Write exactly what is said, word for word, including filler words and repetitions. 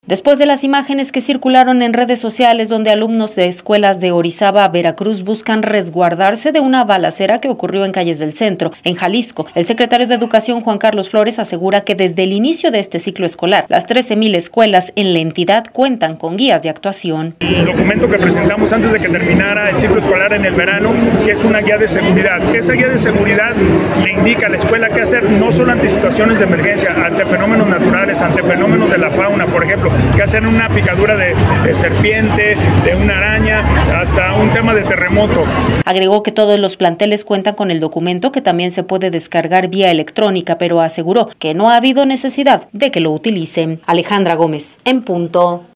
Después de las imágenes que circularon en redes sociales donde alumnos de escuelas de Orizaba, Veracruz, buscan resguardarse de una balacera que ocurrió en calles del centro, en Jalisco, el secretario de Educación, Juan Carlos Flores, asegura que desde el inicio de este ciclo escolar, las trece mil escuelas en la entidad cuentan con guías de actuación. El documento que presentamos antes de que terminara el ciclo escolar en el verano, que es una guía de seguridad. Esa guía de seguridad le indica a la escuela qué hacer, no solo ante situaciones de emergencia, ante fenómenos naturales, ante fenómenos de la fauna, por ejemplo, que hacen una picadura de, de serpiente, de una araña, hasta un tema de terremoto. Agregó que todos los planteles cuentan con el documento, que también se puede descargar vía electrónica, pero aseguró que no ha habido necesidad de que lo utilicen. Alejandra Gómez, en punto.